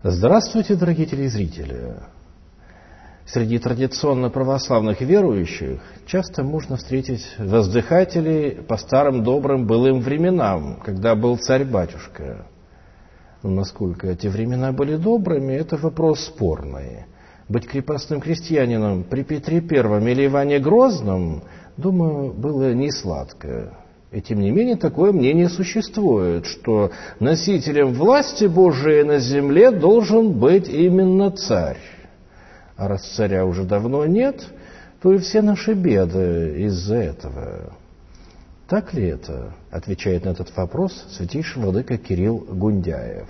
Здравствуйте, дорогие телезрители! Среди традиционно православных верующих часто можно встретить воздыхателей по старым добрым былым временам, когда был царь-батюшка. Но насколько эти времена были добрыми, это вопрос спорный. Быть крепостным крестьянином при Петре I или Иване Грозном, думаю, было не сладко. И тем не менее такое мнение существует, что носителем власти Божией на земле должен быть именно царь. А раз царя уже давно нет, то и все наши беды из-за этого. Так ли это? Отвечает на этот вопрос святейший владыка Кирилл Гундяев.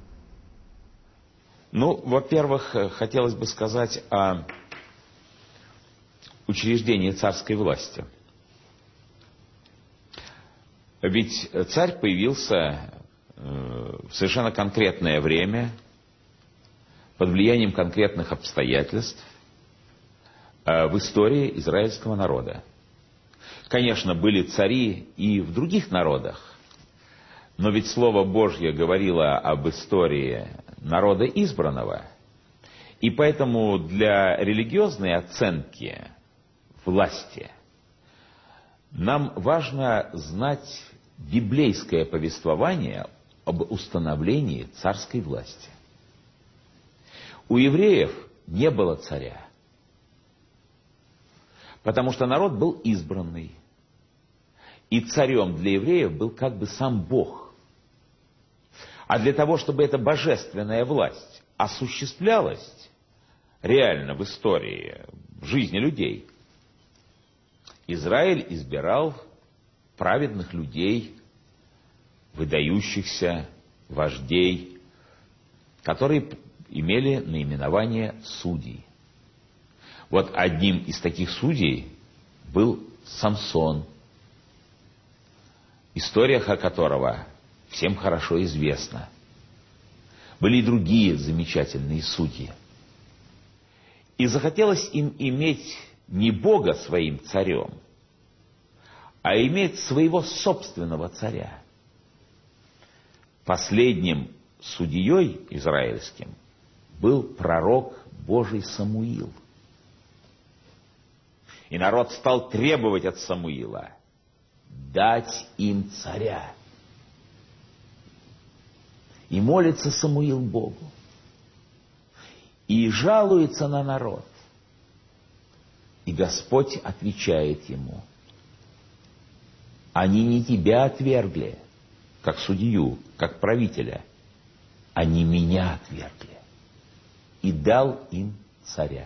Во-первых, хотелось бы сказать о учреждении царской власти. Ведь царь появился в совершенно конкретное время, под влиянием конкретных обстоятельств в истории израильского народа. Конечно, были цари и в других народах, но ведь Слово Божье говорило об истории народа избранного, и поэтому для религиозной оценки власти нам важно знать библейское повествование об установлении царской власти. У евреев не было царя, потому что народ был избранный, и царем для евреев был как бы сам Бог. А для того, чтобы эта божественная власть осуществлялась реально в истории, в жизни людей, Израиль избирал праведных людей, выдающихся вождей, которые имели наименование судей. Вот одним из таких судей был Самсон, история о которого всем хорошо известна. Были и другие замечательные судьи. И захотелось им иметь не Бога своим царем, а иметь своего собственного царя. Последним судьей израильским был пророк Божий Самуил. И народ стал требовать от Самуила дать им царя. И молится Самуил Богу. И жалуется на народ. И Господь отвечает ему: они не тебя отвергли, как судью, как правителя, они меня отвергли. И дал им царя.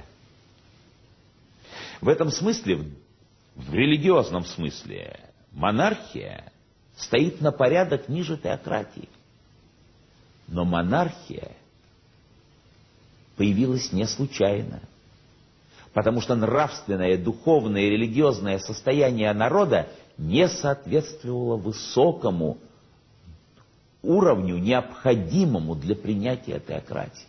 В этом смысле, в религиозном смысле, монархия стоит на порядок ниже теократии. Но монархия появилась не случайно, потому что нравственное, духовное и религиозное состояние народа не соответствовало высокому уровню, необходимому для принятия теократии.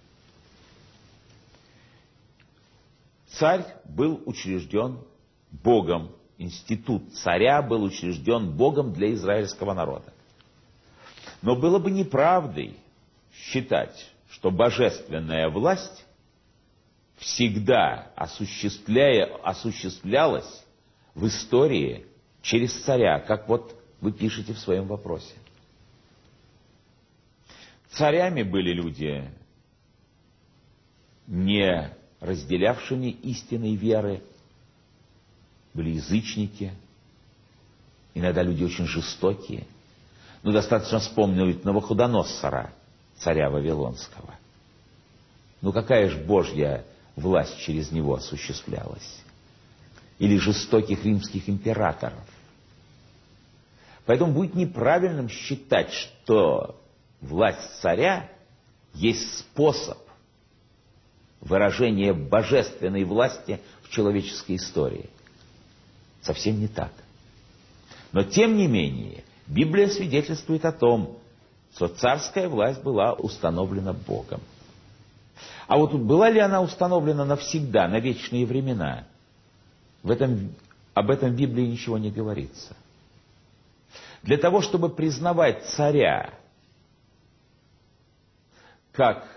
Царь был учрежден Богом, институт царя был учрежден Богом для израильского народа. Но было бы неправдой считать, что божественная власть всегда осуществлялась в истории через царя, как вот вы пишете в своем вопросе. Царями были люди, не разделявшими истинной веры, были язычники, иногда люди очень жестокие. Достаточно вспомнить Навуходоносора, царя Вавилонского. Какая же Божья власть через него осуществлялась? Или жестоких римских императоров. Поэтому будет неправильным считать, что власть царя есть способ выражения божественной власти в человеческой истории. Совсем не так. Но тем не менее, Библия свидетельствует о том, что царская власть была установлена Богом. А вот была ли она установлена навсегда, на вечные времена? Об этом в Библии ничего не говорится. Для того, чтобы признавать царя как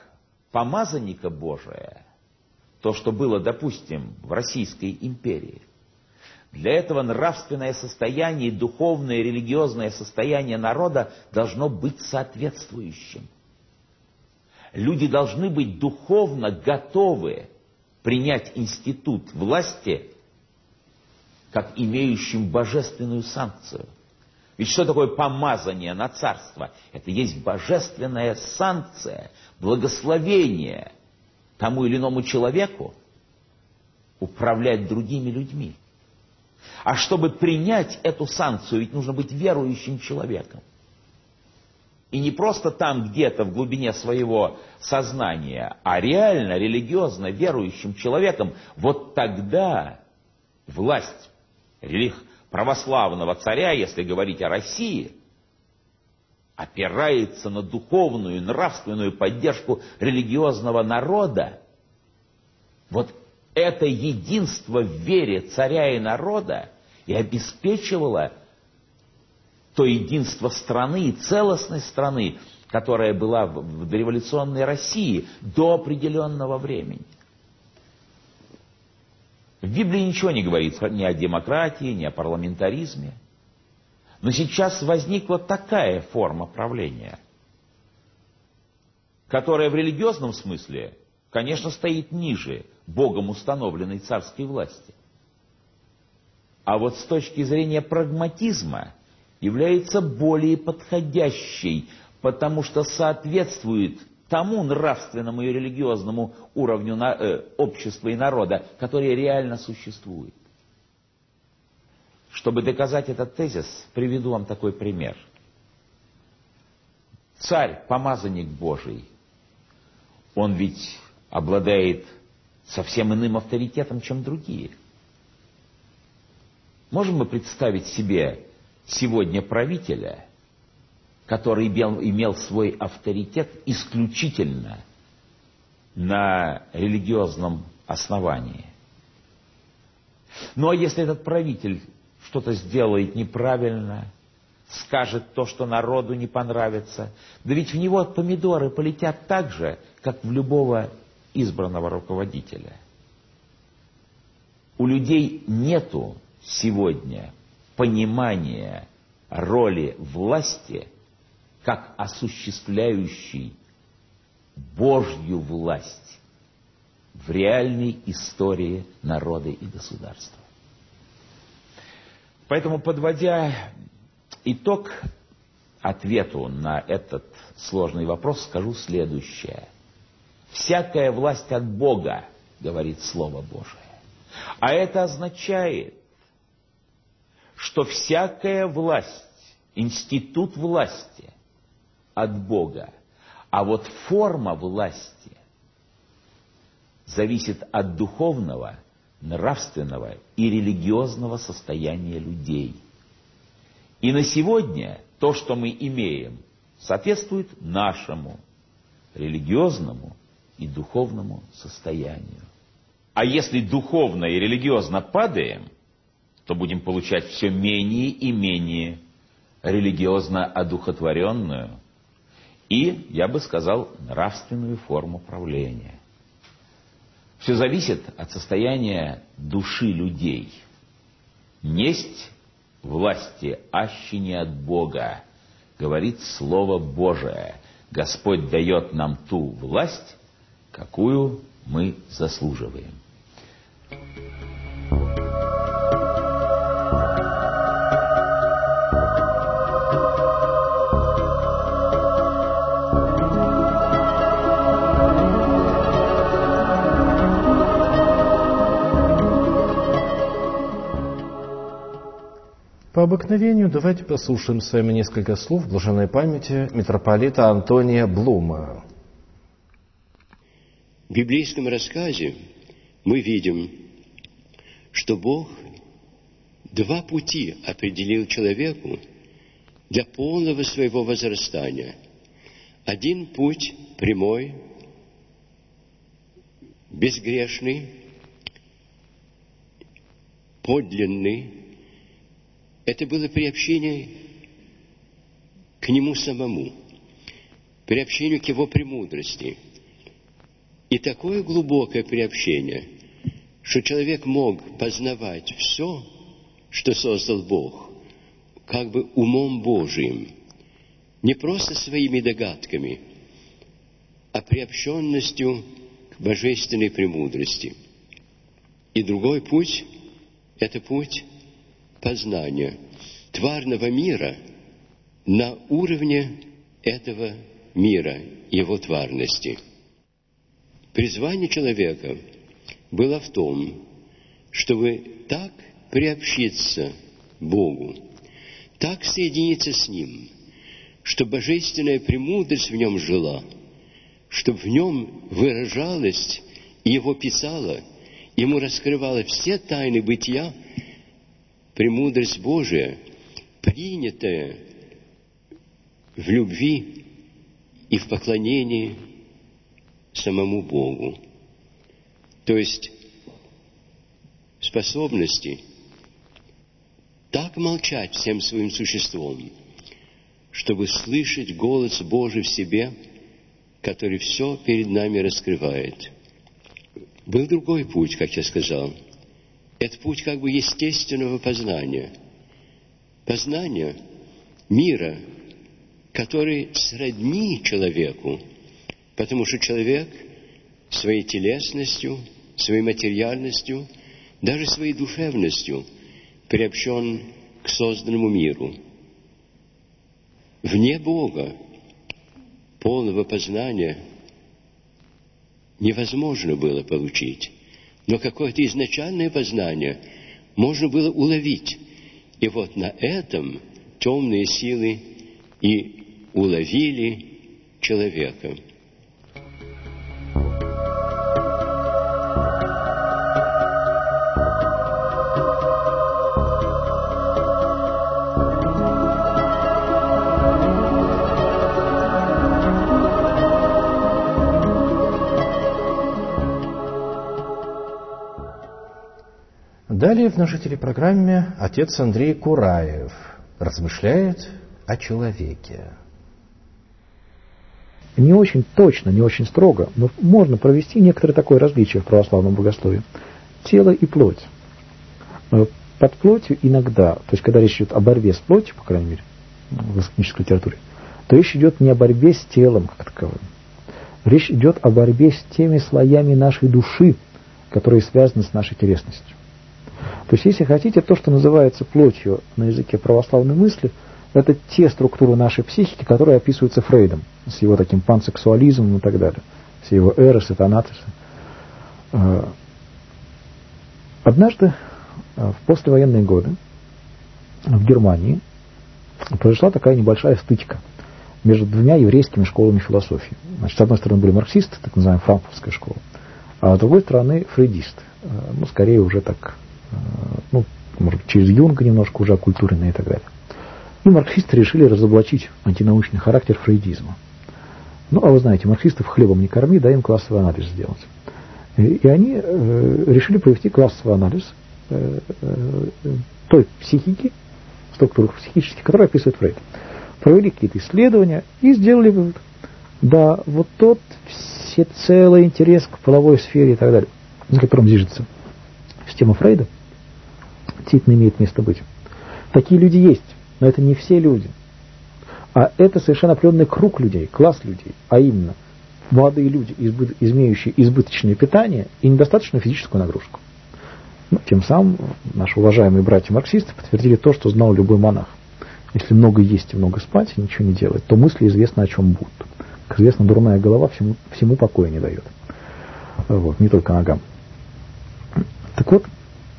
помазанника Божия, то, что было, допустим, в Российской империи, для этого нравственное состояние, духовное, религиозное состояние народа должно быть соответствующим. Люди должны быть духовно готовы принять институт власти как имеющим божественную санкцию. Ведь что такое помазание на царство? Это есть божественная санкция, благословение тому или иному человеку управлять другими людьми. А чтобы принять эту санкцию, ведь нужно быть верующим человеком. И не просто там где-то в глубине своего сознания, а реально, религиозно верующим человеком. Вот тогда власть православного царя, если говорить о России, опирается на духовную, нравственную поддержку религиозного народа. Вот это единство в вере царя и народа и обеспечивало то единство страны и целостность страны, которая была в дореволюционной России до определенного времени. В Библии ничего не говорится ни о демократии, ни о парламентаризме. Но сейчас возникла такая форма правления, которая в религиозном смысле, конечно, стоит ниже Богом установленной царской власти. А вот с точки зрения прагматизма является более подходящей, потому что соответствует тому нравственному и религиозному уровню общества и народа, который реально существует. Чтобы доказать этот тезис, приведу вам такой пример. Царь, помазанник Божий, он ведь обладает совсем иным авторитетом, чем другие. Можем мы представить себе сегодня правителя, который имел свой авторитет исключительно на религиозном основании? Ну а если этот правитель что-то сделает неправильно, скажет то, что народу не понравится, да ведь в него помидоры полетят так же, как в любого избранного руководителя. У людей нету сегодня понимания роли власти как осуществляющей Божью власть в реальной истории народа и государства. Поэтому, подводя итог ответу на этот сложный вопрос, скажу следующее. Всякая власть от Бога, говорит Слово Божие. А это означает, что всякая власть, институт власти от Бога, а вот форма власти зависит от духовного, нравственного и религиозного состояния людей. И на сегодня то, что мы имеем, соответствует нашему религиозному и духовному состоянию. А если духовно и религиозно падаем, то будем получать все менее и менее религиозно одухотворенную и, я бы сказал, нравственную форму правления. Все зависит от состояния души людей. Несть власти аще не от Бога, говорит Слово Божие. Господь дает нам ту власть, какую мы заслуживаем. По обыкновению давайте послушаем с вами несколько слов блаженной памяти митрополита Антония Блума. В библейском рассказе мы видим, что Бог два пути определил человеку для полного своего возрастания. Один путь прямой, безгрешный, подлинный. Это было приобщение к Нему самому, приобщение к Его премудрости. И такое глубокое приобщение, что человек мог познавать все, что создал Бог, как бы умом Божиим, не просто своими догадками, а приобщенностью к божественной премудрости. И другой путь – это путь познания тварного мира на уровне этого мира, его тварности. Призвание человека было в том, чтобы так приобщиться Богу, так соединиться с Ним, чтобы божественная премудрость в нем жила, чтобы в нем выражалась и его писала, ему раскрывала все тайны бытия, премудрость Божия, принятая в любви и в поклонении самому Богу. То есть способности так молчать всем своим существом, чтобы слышать голос Божий в себе, который все перед нами раскрывает. Был другой путь, как я сказал. Это путь как бы естественного познания. Познания мира, который сродни человеку, потому что человек своей телесностью, своей материальностью, даже своей душевностью приобщен к созданному миру. Вне Бога полного познания невозможно было получить, но какое-то изначальное познание можно было уловить. И вот на этом темные силы и уловили человека. Далее в нашей телепрограмме отец Андрей Кураев размышляет о человеке. Не очень точно, не очень строго, но можно провести некоторое такое различие в православном богословии. Тело и плоть. Под плотью иногда, то есть когда речь идет о борьбе с плотью, по крайней мере, в эскатологической литературе, то речь идет не о борьбе с телом как таковым. Речь идет о борьбе с теми слоями нашей души, которые связаны с нашей телесностью. То есть, если хотите, то, что называется плотью на языке православной мысли, это те структуры нашей психики, которые описываются Фрейдом, с его таким пансексуализмом и так далее, с его эрос и танатос. Однажды, в послевоенные годы, в Германии произошла такая небольшая стычка между двумя еврейскими школами философии. Значит, с одной стороны были марксисты, так называемая франкфуртская школа, а с другой стороны фрейдисты. Скорее уже так, может быть, через Юнга немножко уже оккультуренные и так далее. И марксисты решили разоблачить антинаучный характер фрейдизма. А вы знаете, марксистов хлебом не корми, дай им классовый анализ сделать. И они решили провести классовый анализ той психики, структуры психических, которые описывает Фрейд. Провели какие-то исследования и сделали вывод. Да, вот тот всецелый интерес к половой сфере и так далее, на котором движется система Фрейда, действительно имеет место быть. Такие люди есть, но это не все люди. А это совершенно определенный круг людей, класс людей, а именно молодые люди, имеющие избыточное питание и недостаточную физическую нагрузку. Тем самым наши уважаемые братья-марксисты подтвердили то, что знал любой монах. Если много есть и много спать, и ничего не делать, то мысли известно, о чем будут. Как известно, дурная голова всему покоя не дает. Не только ногам. Так вот,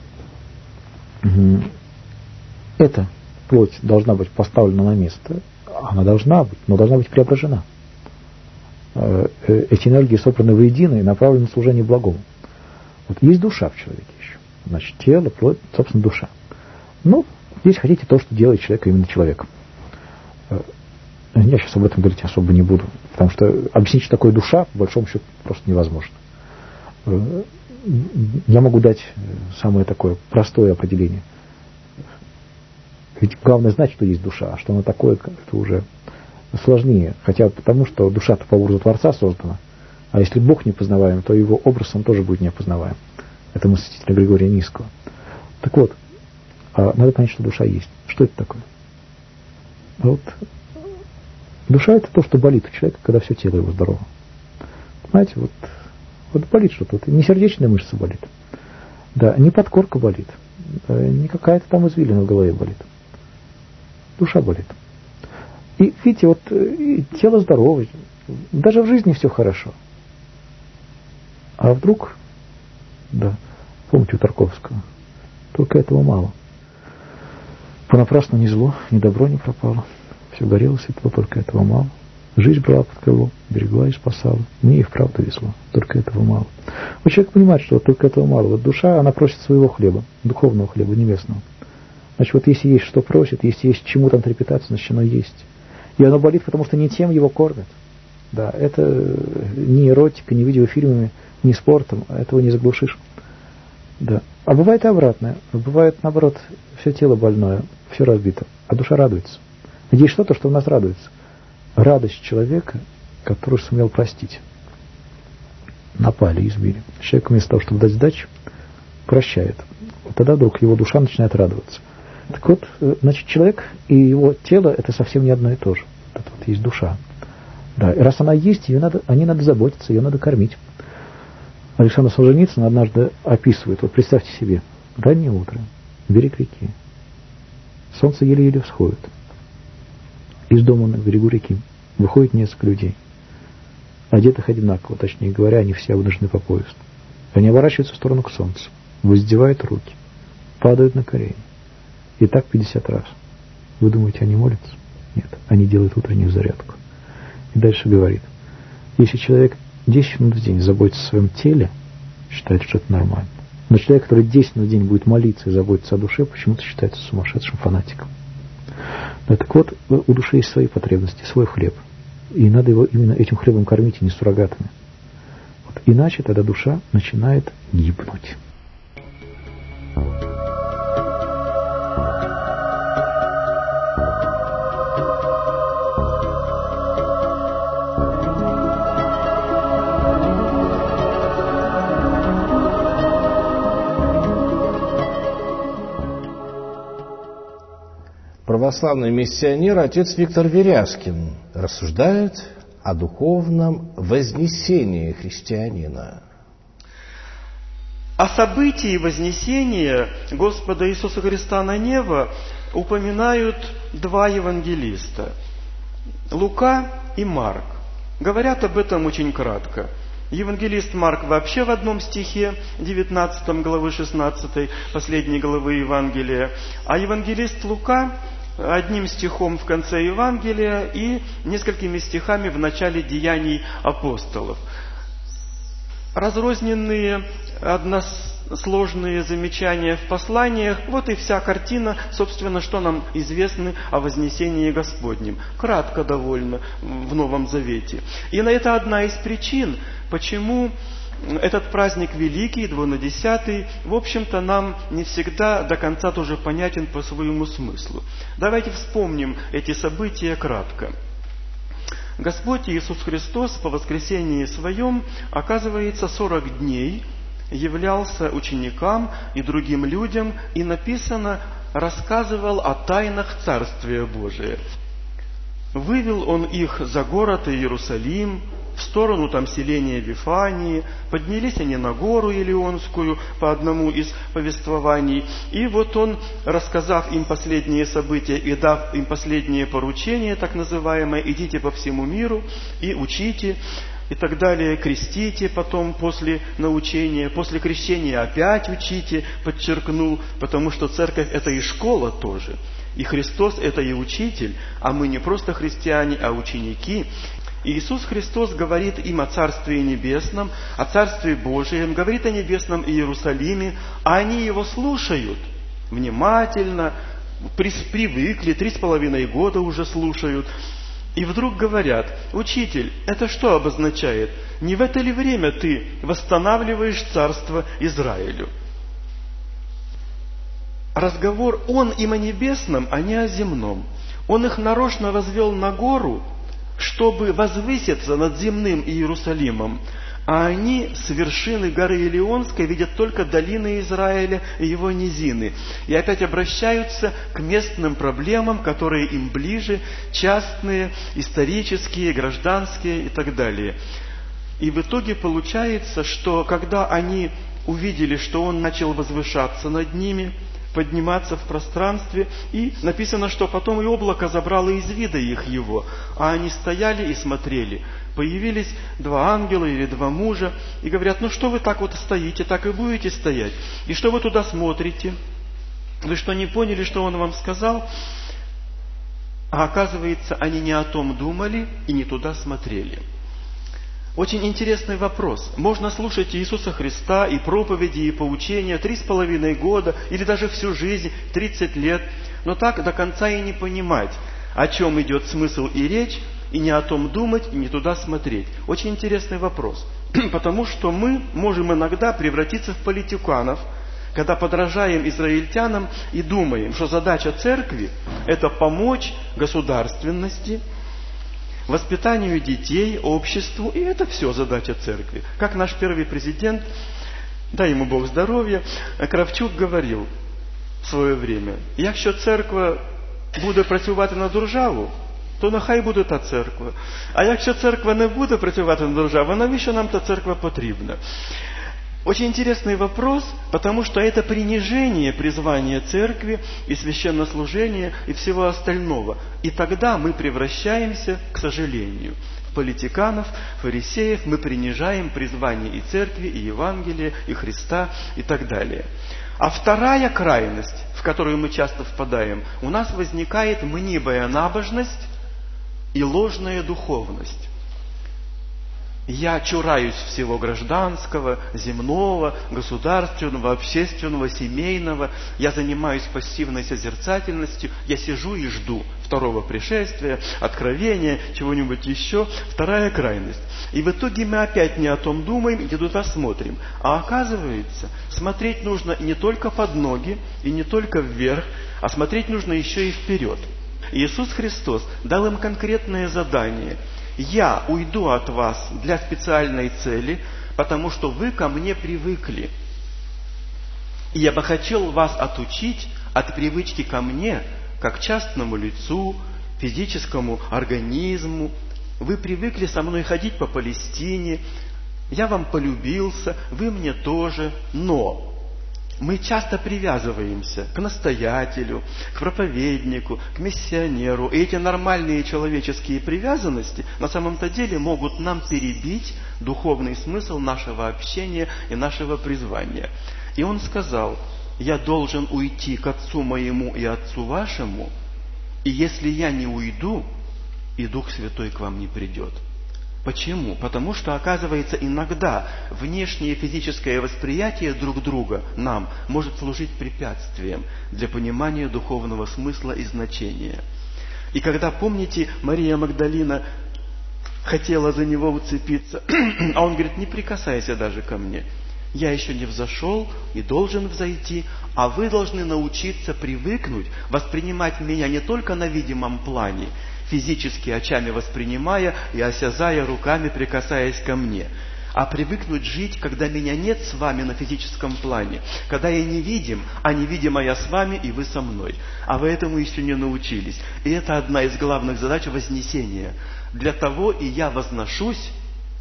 эта плоть должна быть поставлена на место. Она должна быть, но должна быть преображена. Эти энергии собраны воедино и направлены на служение благому. Есть душа в человеке еще. Значит, тело, плоть, собственно, душа. Здесь хотите то, что делает человека именно человеком. Я сейчас об этом говорить особо не буду, потому что объяснить, что такое душа, по большому счету, просто невозможно. Я могу дать самое такое простое определение. Ведь главное знать, что есть душа, а что она такое, это уже сложнее. Хотя потому, что душа-то по образу Творца создана, А если Бог непознаваем, то его образ он тоже будет неопознаваем. Это мысль святителя Григория Нисского. Так вот, надо понять, что душа есть. Что это такое? Вот. Душа — это то, что болит у человека, когда все тело его здорово. Знаете, вот болит что-то. Вот не сердечная мышца болит. Да, не подкорка болит. Не какая-то там извилина в голове болит. Душа болит. И видите, вот тело здоровое, даже в жизни все хорошо. А вдруг, да, помните у Тарковского, только этого мало. Понапрасну ни зло, ни добро не пропало. Все горело светло, только этого мало. Жизнь брала под крыло, берегла и спасала. Мне и вправду везло, только этого мало. Вот человек понимает, что вот только этого мало. Вот душа, она просит своего хлеба, духовного хлеба, небесного. Значит, вот если есть что просит, если есть чему там трепетаться, значит, оно есть. И оно болит, потому что не тем его кормят. Да, это не эротика, не видеофильмами, не спортом, этого не заглушишь. Да. А бывает и обратное. Бывает, наоборот, все тело больное, все разбито, а душа радуется. Есть что-то, что в нас радуется. Радость человека, который сумел простить. Напали, избили. Человек вместо того, чтобы дать сдачу, прощает. Вот тогда вдруг его душа начинает радоваться. Так вот, значит, человек и его тело — это совсем не одно и то же. Вот это вот есть душа. Да, и раз она есть, о ней надо заботиться, ее надо кормить. Александр Солженицын однажды описывает, вот представьте себе, раннее утро, берег реки, солнце еле-еле всходит. Из дома на берегу реки выходит несколько людей, одетых одинаково, точнее говоря, они все обнажены по пояс. Они оборачиваются в сторону к солнцу, воздевают руки, падают на колени. И так 50 раз. Вы думаете, они молятся? Нет, они делают утреннюю зарядку. И дальше говорит, если человек 10 минут в день заботится о своем теле, считает, что это нормально. Но человек, который 10 минут в день будет молиться и заботиться о душе, почему-то считается сумасшедшим фанатиком. Да, так вот, у души есть свои потребности, свой хлеб. И надо его именно этим хлебом кормить, и не суррогатами. Вот. Иначе тогда душа начинает гибнуть. Православный миссионер отец Виктор Веряскин рассуждает о духовном вознесении христианина. О событии вознесения Господа Иисуса Христа на небо упоминают два евангелиста – Лука и Марк. Говорят об этом очень кратко. Евангелист Марк вообще в одном стихе, 19 главы 16, последней главы Евангелия, а евангелист Лука одним стихом в конце Евангелия и несколькими стихами в начале Деяний апостолов. Разрозненные, односложные замечания в посланиях, вот и вся картина, собственно, что нам известно о вознесении Господнем. Кратко довольно в Новом Завете. И это одна из причин, почему этот праздник великий, двунадесятый, в общем-то, нам не всегда до конца тоже понятен по своему смыслу. Давайте вспомним эти события кратко. Господь Иисус Христос по воскресении Своем, оказывается, 40 дней являлся ученикам и другим людям, и написано, рассказывал о тайнах Царствия Божия. Вывел Он их за город Иерусалим, в сторону там селения Вифании, поднялись они на гору Елеонскую по одному из повествований, и вот он, рассказав им последние события и дав им последнее поручение, так называемое, идите по всему миру и учите, и так далее, крестите потом после научения, после крещения опять учите, подчеркнул, потому что церковь это и школа тоже, и Христос это и учитель, а мы не просто христиане, а ученики. Иисус Христос говорит им о Царстве Небесном, о Царстве Божием, говорит о Небесном Иерусалиме, а они Его слушают внимательно, привыкли, 3,5 года уже слушают. И вдруг говорят, учитель, это что обозначает? Не в это ли время ты восстанавливаешь Царство Израилю? Разговор он им о небесном, а не о земном. Он их нарочно возвел на гору, чтобы возвыситься над земным Иерусалимом, а они с вершины горы Илионской видят только долины Израиля и его низины. И опять обращаются к местным проблемам, которые им ближе, частные, исторические, гражданские и так далее. И в итоге получается, что когда они увидели, что он начал возвышаться над ними, подниматься в пространстве, и написано, что потом и облако забрало из вида их его, а они стояли и смотрели. Появились два ангела или два мужа и говорят: ну что вы так вот стоите, так и будете стоять? И что вы туда смотрите? Вы что, не поняли, что он вам сказал? А оказывается, они не о том думали и не туда смотрели. Очень интересный вопрос. Можно слушать Иисуса Христа и проповеди, и поучения 3,5 года, или даже всю жизнь, 30 лет, но так до конца и не понимать, о чем идет смысл и речь, и не о том думать, и не туда смотреть. Очень интересный вопрос. Потому что мы можем иногда превратиться в политиканов, когда подражаем израильтянам и думаем, что задача церкви – это помочь государственности, воспитанию детей, обществу, и это все задача церкви. Как наш первый президент, дай ему Бог здоровья, Кравчук говорил в своє время: якщо церква буде працювати на державу, то нехай буде та церква. А якщо церква не буде працювати на державу, навіщо нам та церква потрібна? Очень интересный вопрос, потому что это принижение призвания церкви и священнослужения и всего остального. И тогда мы превращаемся, к сожалению, в политиканов, фарисеев, мы принижаем призвание и церкви, и Евангелия, и Христа, и так далее. А вторая крайность, в которую мы часто впадаем, у нас возникает мнимая набожность и ложная духовность. Я чураюсь всего гражданского, земного, государственного, общественного, семейного. Я занимаюсь пассивной созерцательностью. Я сижу и жду второго пришествия, откровения, чего-нибудь еще. Вторая крайность. И в итоге мы опять не о том думаем и не туда смотрим. А оказывается, смотреть нужно не только под ноги и не только вверх, а смотреть нужно еще и вперед. Иисус Христос дал им конкретное задание. Я уйду от вас для специальной цели, потому что вы ко мне привыкли. И я бы хотел вас отучить от привычки ко мне, как к частному лицу, физическому организму. Вы привыкли со мной ходить по Палестине, я вам полюбился, вы мне тоже, но мы часто привязываемся к настоятелю, к проповеднику, к миссионеру. И эти нормальные человеческие привязанности на самом-то деле могут нам перебить духовный смысл нашего общения и нашего призвания. И он сказал: я должен уйти к Отцу моему и Отцу вашему, и если я не уйду, и Дух Святой к вам не придет. Почему? Потому что, оказывается, иногда внешнее физическое восприятие друг друга нам может служить препятствием для понимания духовного смысла и значения. И когда, помните, Мария Магдалина хотела за него уцепиться, а он говорит: не прикасайся даже ко мне. Я еще не взошел и должен взойти, а вы должны научиться привыкнуть воспринимать меня не только на видимом плане, физически очами воспринимая и осязая руками, прикасаясь ко мне, а привыкнуть жить, когда меня нет с вами на физическом плане, когда я невидим, а невидимо я с вами и вы со мной. А вы этому еще не научились. И это одна из главных задач вознесения. Для того и я возношусь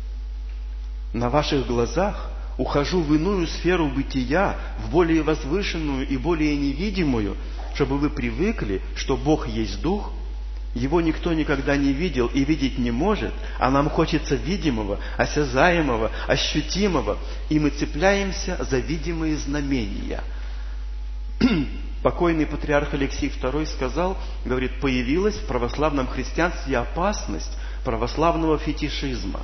на ваших глазах, ухожу в иную сферу бытия, в более возвышенную и более невидимую, чтобы вы привыкли, что Бог есть Дух, Его никто никогда не видел и видеть не может, а нам хочется видимого, осязаемого, ощутимого, и мы цепляемся за видимые знамения. Покойный патриарх Алексий II сказал, говорит: появилась в православном христианстве опасность православного фетишизма.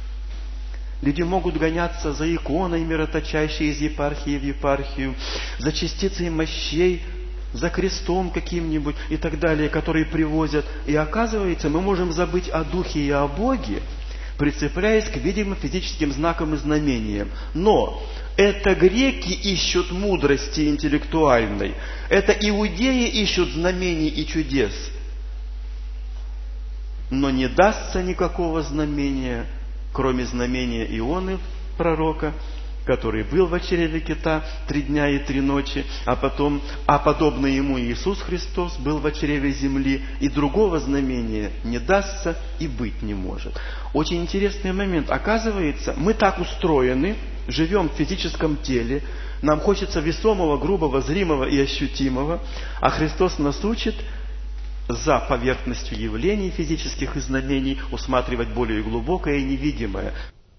Люди могут гоняться за иконой, мироточащей из епархии в епархию, за частицей мощей, за крестом каким-нибудь и так далее, которые привозят. И оказывается, мы можем забыть о Духе и о Боге, прицепляясь к видимым физическим знакам и знамениям. Но это греки ищут мудрости интеллектуальной, это иудеи ищут знамений и чудес. Но не дастся никакого знамения, кроме знамения Ионы, пророка, который был в чреве кита 3 дня и 3 ночи, а подобный ему Иисус Христос был в чреве земли, и другого знамения не дастся и быть не может. Очень интересный момент. Оказывается, мы так устроены, живем в физическом теле, нам хочется весомого, грубого, зримого и ощутимого, а Христос нас учит за поверхностью явлений физических и знамений усматривать более глубокое и невидимое.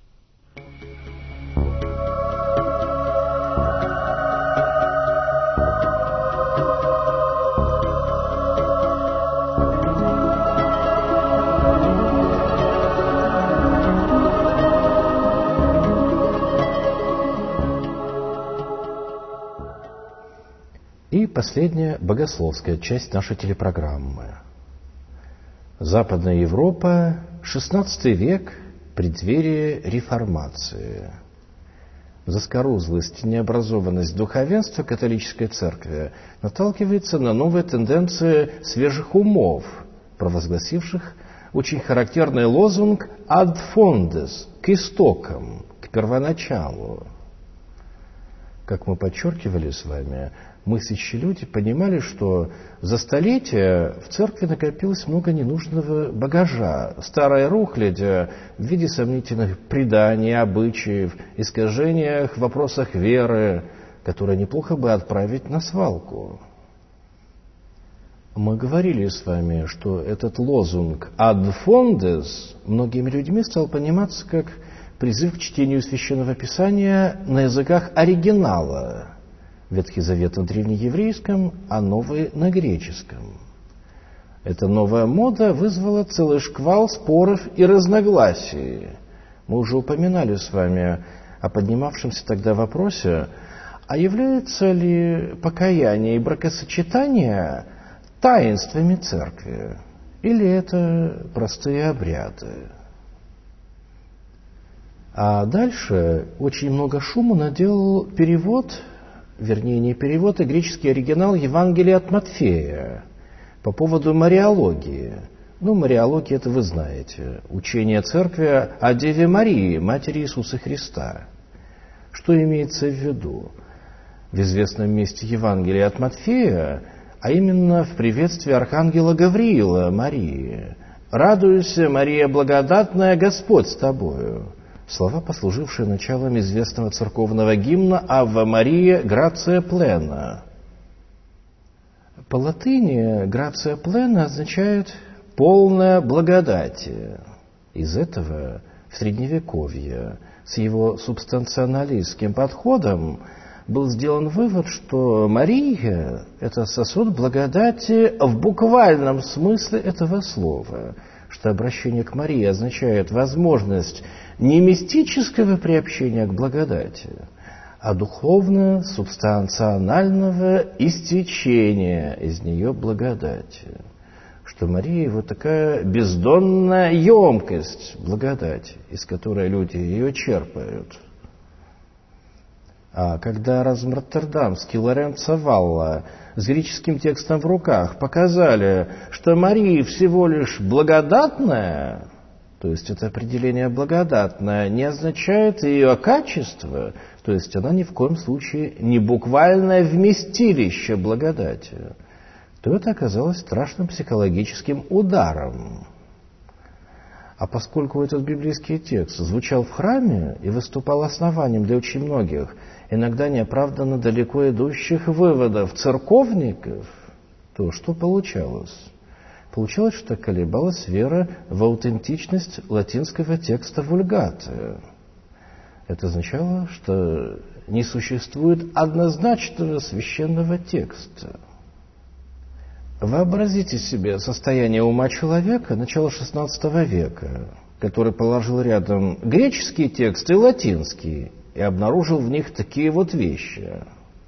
И последняя богословская часть нашей телепрограммы. Западная Европа, XVI век, преддверие реформации. Заскорузлость и необразованность духовенства католической церкви наталкивается на новые тенденции свежих умов, провозгласивших очень характерный лозунг «ad fondes» – к истокам, к первоначалу. Как мы подчеркивали с вами, мыслящие люди понимали, что за столетия в церкви накопилось много ненужного багажа, старая рухлядь в виде сомнительных преданий, обычаев, искажениях в вопросах веры, которые неплохо бы отправить на свалку. Мы говорили с вами, что этот лозунг «ad fondes» многими людьми стал пониматься как призыв к чтению Священного Писания на языках оригинала. Ветхий Завет на древнееврейском, а Новый на греческом. Эта новая мода вызвала целый шквал споров и разногласий. Мы уже упоминали с вами о поднимавшемся тогда вопросе, а является ли покаяние и бракосочетание таинствами церкви, или это простые обряды? А дальше очень много шума наделал перевод, вернее не перевод, а греческий оригинал Евангелия от Матфея по поводу мариологии. Мариология, это вы знаете, учение церкви о Деве Марии, матери Иисуса Христа. Что имеется в виду? В известном месте Евангелия от Матфея, а именно в приветствии архангела Гавриила Марии. «Радуйся, Мария благодатная, Господь с тобою». Слова, послужившие началом известного церковного гимна «Авва Мария, грация плена». По латыни «грация плена» означает «полная благодати». Из этого в Средневековье с его субстанционалистским подходом был сделан вывод, что Мария – это сосуд благодати в буквальном смысле этого слова, что обращение к Марии означает возможность не мистического приобщения к благодати, а духовно-субстанционального истечения из нее благодати. Что Мария вот такая бездонная емкость благодати, из которой люди ее черпают. А когда Роттердамский Лоренцо Валла с греческим текстом в руках показали, что Мария всего лишь благодатная, то есть это определение благодатное не означает ее качество, то есть она ни в коем случае не буквальное вместилище благодати, то это оказалось страшным психологическим ударом. А поскольку этот библейский текст звучал в храме и выступал основанием для очень многих, иногда неоправданно далеко идущих выводов церковников, то что получалось? Получалось, что колебалась вера в аутентичность латинского текста вульгаты. Это означало, что не существует однозначного священного текста. Вообразите себе состояние ума человека начала XVI века, который положил рядом греческий текст и латинский, и обнаружил в них такие вот вещи.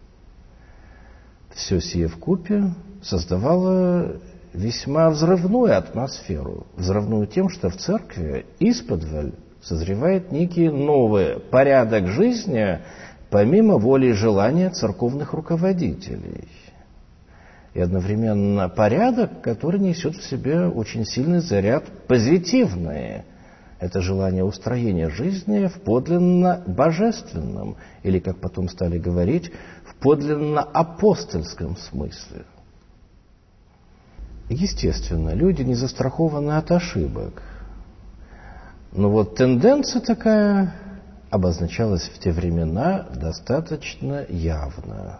Все сие вкупе создавало весьма взрывную атмосферу. Взрывную тем, что в церкви исподволь созревает некий новый порядок жизни, помимо воли и желания церковных руководителей. И одновременно порядок, который несет в себе очень сильный заряд позитивный. Это желание устроения жизни в подлинно божественном, или, как потом стали говорить, в подлинно апостольском смысле. Естественно, люди не застрахованы от ошибок. Но вот тенденция такая обозначалась в те времена достаточно явно.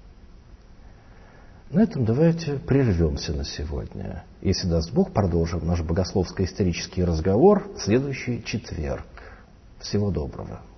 На этом давайте прервемся на сегодня. Если даст Бог, продолжим наш богословско-исторический разговор в следующий четверг. Всего доброго.